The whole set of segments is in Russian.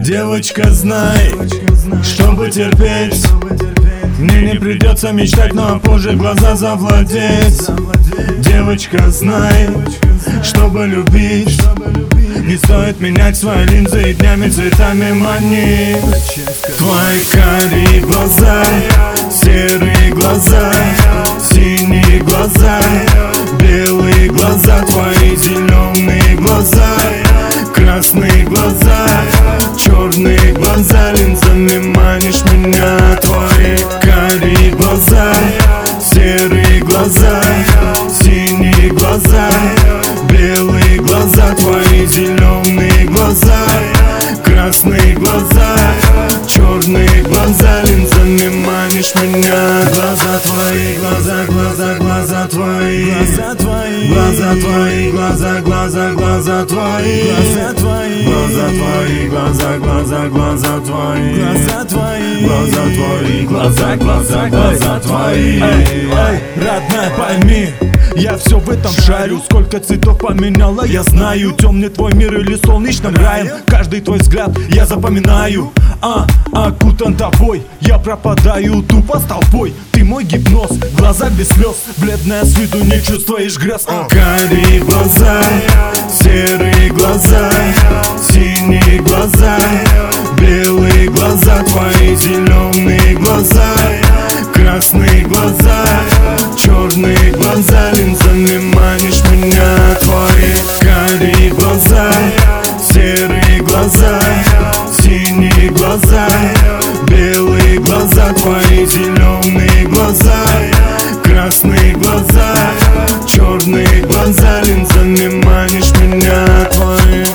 Девочка, знай, чтобы терпеть, мне не придется мечтать, но позже глаза завладеть. Девочка, знай, чтобы любить, не стоит менять свои линзы и днями цветами манить. Твои карие глаза, серые глаза, синие глаза, белые глаза, твои зеленые глаза, красные глаза, черные глаза, линзами манишь меня. Твои карие глаза, серые глаза, синие глаза, белые глаза, твои зеленые глаза, красные глаза, черные глаза, линзами манишь меня. Глаза твои, глаза, глаза, глаза твои, глаза твои, глаза твои, глаза, глаза, глаза твои, глаза твои, глаза твои, глаза, глаза, глаза твои, глаза твои, глаза твои, глаза, глаза, глаза твои. Эй, родная, пойми, я все в этом шарю. Сколько цветов поменяла, я знаю. Темный твой мир или солнечным раем, каждый твой взгляд я запоминаю. Окутан тобой, я пропадаю тупо с толпой. Ты мой гипноз, глаза без слез, бледная с виду, не чувствуешь грез. Карие глаза, серые глаза, синие глаза, белые глаза, твои зеленые глаза, красные глаза, черные глаза, линзами манишь меня. Твои карие глаза, серые глаза, синие глаза, белые глаза, твои зеленые глаза, красные глаза, черные глаза, линзами манишь меня. Твои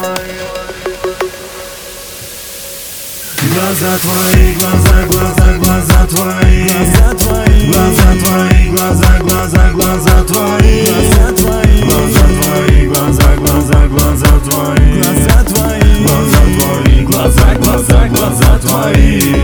глаза твои, глаза, глаза, глаза твои, глаза твои, глаза твои, глаза, глаза, глаза твои, глаза твои, глаза твои, глаза, глаза, глаза твои, глаза твои, глаза твои, глаза, глаза, глаза твои.